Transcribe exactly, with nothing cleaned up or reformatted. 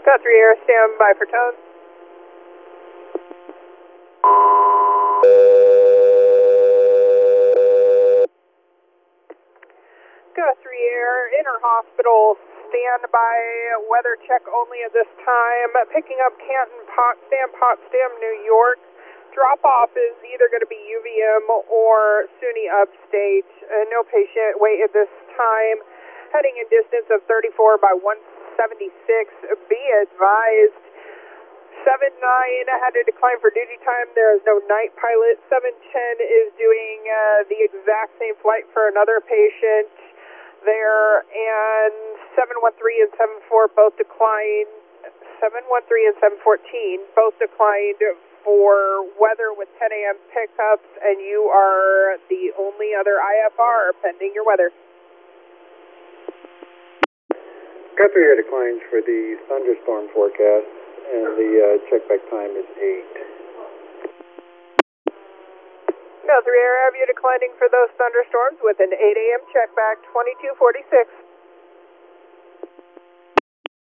South three Air, stand by for tone. Go three Air, inter-hospital, standby, weather check only at this time. Picking up Canton, Potsdam, Potsdam, New York. Drop-off is either going to be U V M or SUNY Upstate. Uh, no patient wait at this time. Heading in distance of thirty-four by one seventy-six. Be advised. seven nine had to decline for duty time. There is no night pilot. seven ten is doing uh, the exact same flight for another patient there. And seven one three and seven four both declined. seven one three and seven fourteen both declined for weather with ten A M pickups, and you are the only other I F R pending your weather. Got three air declines for the thunderstorm forecast, and the uh, checkback time is eight. No, three Air, have you declining for those thunderstorms with an eight A M checkback, twenty-two forty-six.